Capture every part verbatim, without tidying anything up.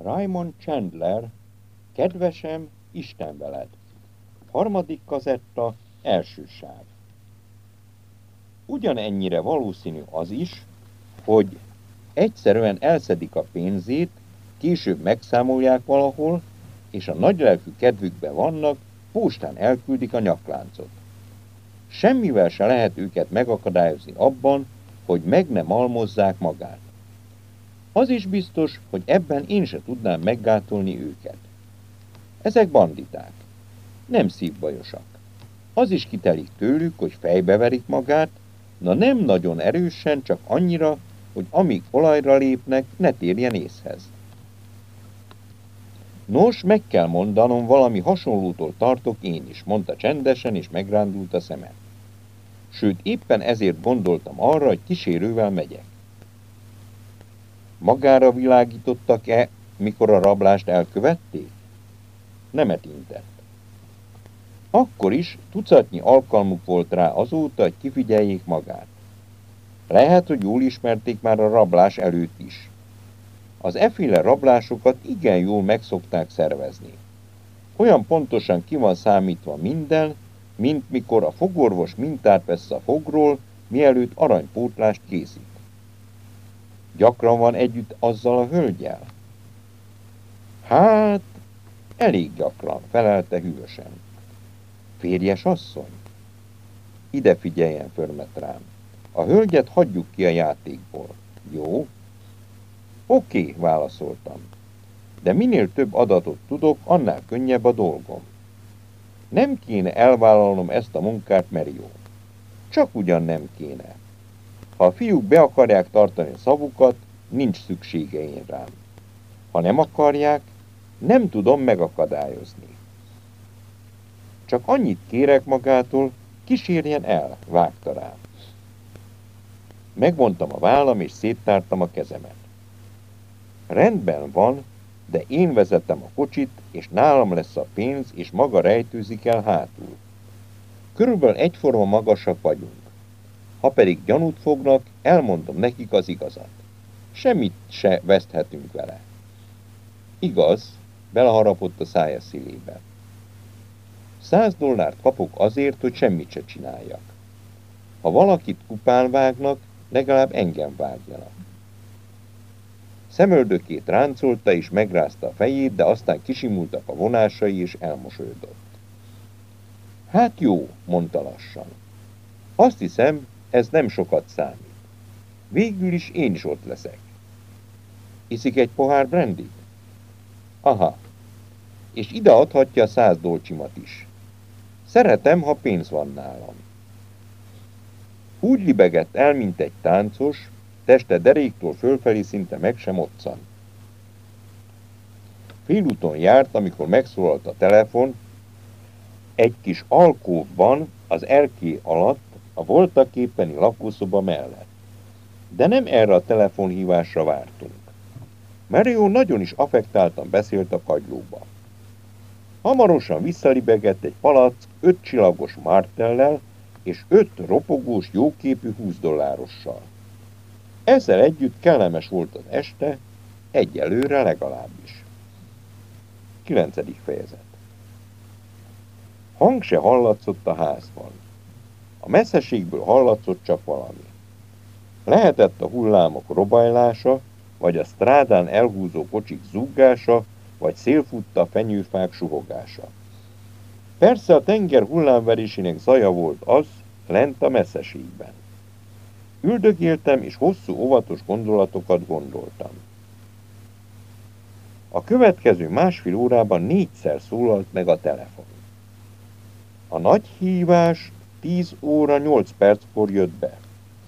Raymond Chandler, Kedvesem, Isten veled. Harmadik kazetta, első sáv. Ugyanennyire valószínű az is, hogy egyszerűen elszedik a pénzét, később megszámolják valahol, és a nagylelkű kedvükben vannak, postán elküldik a nyakláncot. Semmivel se lehet őket megakadályozni abban, hogy meg nem almozzák magát. Az is biztos, hogy ebben én se tudnám meggátolni őket. Ezek banditák, nem szívbajosak. Az is kitelik tőlük, hogy fejbeverik magát, na nem nagyon erősen, csak annyira, hogy amíg olajra lépnek, ne térjen észhez. Nos, meg kell mondanom, valami hasonlótól tartok én is, mondta csendesen, és megrándult a szeme. Sőt, éppen ezért gondoltam arra, hogy kísérővel megyek. Magára világítottak-e, mikor a rablást elkövették? Nemet intett. Akkor is tucatnyi alkalmuk volt rá azóta, hogy kifigyeljék magát. Lehet, hogy jól ismerték már a rablás előtt is. Az efféle rablásokat igen jól megszokták szervezni. Olyan pontosan ki van számítva minden, mint mikor a fogorvos mintát vesz a fogról, mielőtt aranypótlást készít. Gyakran van együtt azzal a hölgyel? Hát, elég gyakran, felelte hűvösen. Férjes asszony? Ide figyeljen, förmet rám. A hölgyet hagyjuk ki a játékból. Jó? Oké, válaszoltam. De minél több adatot tudok, annál könnyebb a dolgom. Nem kéne elvállalnom ezt a munkát, Mario. Csak ugyan nem kéne. Ha a fiúk be akarják tartani szavukat, nincs szüksége én rám. Ha nem akarják, nem tudom megakadályozni. Csak annyit kérek magától, kísérjen el, vágta rá. Megvontam a vállam, és széttártam a kezemet. Rendben van, de én vezetem a kocsit, és nálam lesz a pénz, és maga rejtőzik el hátul. Körülbelül egyforma magasak vagyunk. Ha pedig gyanút fognak, elmondom nekik az igazat. Semmit se veszthetünk vele. Igaz, beleharapott a szája szílébe. Száz dollárt kapok azért, hogy semmit se csináljak. Ha valakit kupán vágnak, legalább engem vágjanak. Szemöldökét ráncolta és megrázta a fejét, de aztán kisimultak a vonásai és elmosolyodott. Hát jó, mondta lassan. Azt hiszem, ez nem sokat számít. Végül is én is ott leszek. Iszik egy pohár brandyt? Aha. És ide adhatja a száz dolcsimat is. Szeretem, ha pénz van nálam. Úgy libegett el, mint egy táncos, teste deréktől fölfelé szinte meg sem moccant. Félúton járt, amikor megszólalt a telefon, egy kis alkóvban, az erkély alatt, a voltaképpeni lakószoba mellett. De nem erre a telefonhívásra vártunk. Mario nagyon is affektáltan beszélt a kagylóba. Hamarosan visszalibegett egy palack öt csillagos martellel és öt ropogós, jóképű húsz dollárossal. Ezzel együtt kellemes volt az este, egyelőre legalábbis. Kilencedik fejezet. Hang se hallatszott a házban. A messzeségből hallatszott csak valami. Lehetett a hullámok robajlása, vagy a strádán elhúzó kocsik zúgása, vagy szélfutta fenyőfák suhogása. Persze a tenger hullámverésének zaja volt az, lent a messzeségben. Üldögéltem, és hosszú, óvatos gondolatokat gondoltam. A következő másfél órában négyszer szólalt meg a telefon. A nagy hívás tíz óra nyolc perckor jött be.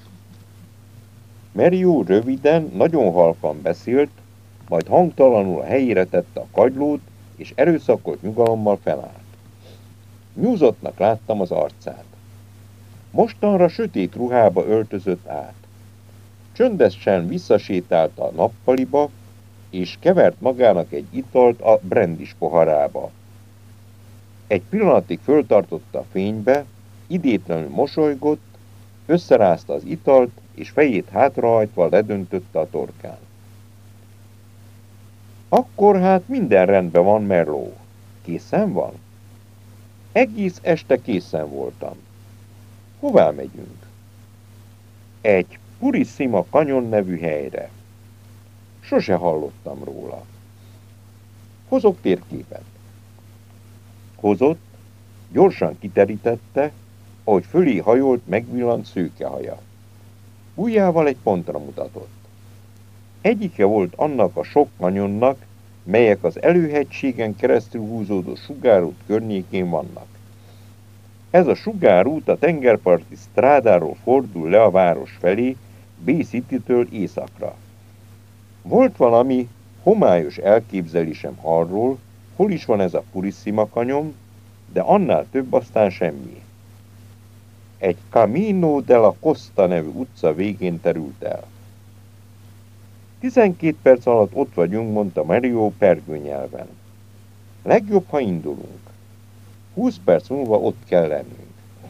Mario röviden, nagyon halkan beszélt, majd hangtalanul a helyére tette a kagylót, és erőszakolt nyugalommal felállt. Nyúzottnak láttam az arcát. Mostanra sötét ruhába öltözött át. Csöndesen visszasétált a nappaliba, és kevert magának egy italt a brandis poharába. Egy pillanatig föltartotta a fénybe, idétlenül mosolygott, összerázta az italt, és fejét hátrahajtva ledöntötte a torkán. Akkor hát minden rendben van, Merló. Készen van? Egész este készen voltam. Hová megyünk? Egy Purissima Canyon nevű helyre. Sose hallottam róla. Hozok térképet. Hozott, gyorsan kiterítette, ahogy fölé hajolt, megvillant szőke haja. Ujjával egy pontra mutatott. Egyike volt annak a sok kanyonnak, melyek az előhegységen keresztül húzódó sugárút környékén vannak. Ez a sugárút a tengerparti strádáról fordul le a város felé, Bay City-től északra. Volt valami homályos elképzelésem arról, hol is van ez a Purissima Canyon, de annál több aztán semmi. Egy Camino de la Costa nevű utca végén terült el. Tizenkét perc alatt ott vagyunk, mondta Mario pergőnyelven. Legjobb, ha indulunk. Húsz perc múlva ott kell lennünk.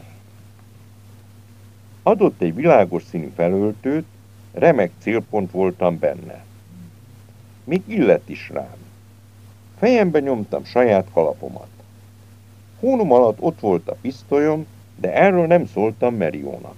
Adott egy világos színű felöltőt, remek célpont voltam benne. Még illett is rám. Fejembe nyomtam saját kalapomat. Hónom alatt ott volt a pisztolyom, de erről nem szóltam Mariónak.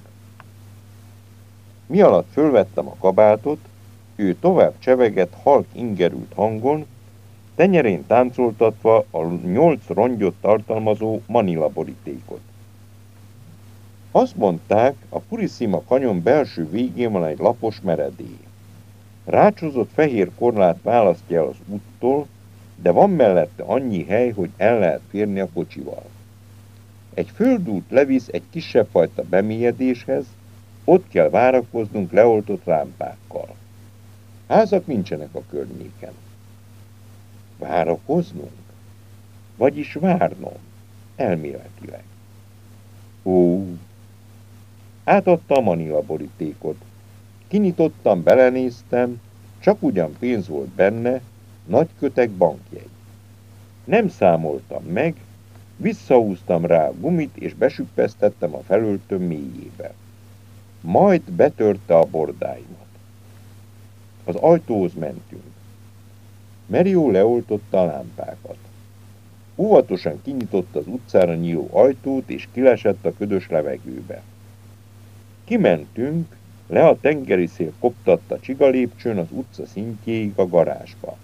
Mi alatt fölvettem a kabátot, ő tovább csevegett halk ingerült hangon, tenyerén táncoltatva a nyolc rongyot tartalmazó Manila borítékot. Azt mondták, a Purissima Canyon belső végén van egy lapos meredély. Rácsozott fehér korlát választja el az úttól, de van mellette annyi hely, hogy el lehet férni a kocsival. Egy földút levisz egy kisebb fajta bemélyedéshez, ott kell várakoznunk leoltott lámpákkal. Házak nincsenek a környéken. Várakoznunk? Vagyis várnom, elméletileg. Ó, átadta a Manila borítékot. Kinyitottam, belenéztem, csak ugyan pénz volt benne, nagy kötek bankjegy. Nem számoltam meg, visszahúztam rá a gumit, és besüppesztettem a felöltőm mélyébe. Majd betörte a bordáimat. Az ajtóhoz mentünk. Mario leoltotta a lámpákat. Óvatosan kinyitotta az utcára nyíló ajtót, és kilesett a ködös levegőbe. Kimentünk, le a tengeri szél koptatta csigalépcsőn az utca szintjéig a garázsba.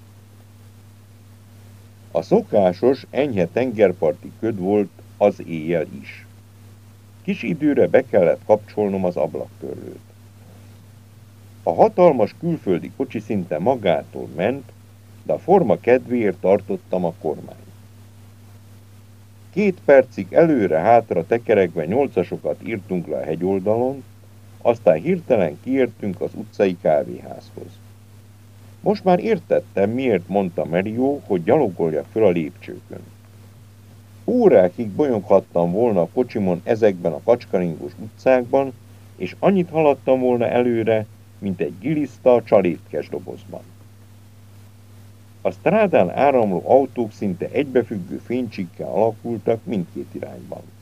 A szokásos, enyhe tengerparti köd volt az éjjel is. Kis időre be kellett kapcsolnom az ablaktörlőt. A hatalmas külföldi kocsi szinte magától ment, de a forma kedvéért tartottam a kormányt. Két percig előre-hátra tekeregve nyolcasokat írtunk le a hegyoldalon, aztán hirtelen kiértünk az utcai kávéházhoz. Most már értettem, miért mondta Mario, hogy gyalogolja föl a lépcsőkön. Órákig bolyonghattam volna a kocsimon ezekben a kacskaringós utcákban, és annyit haladtam volna előre, mint egy giliszta csalétkes dobozban. A strádán áramló autók szinte egybefüggő fénycsikkel alakultak mindkét irányban.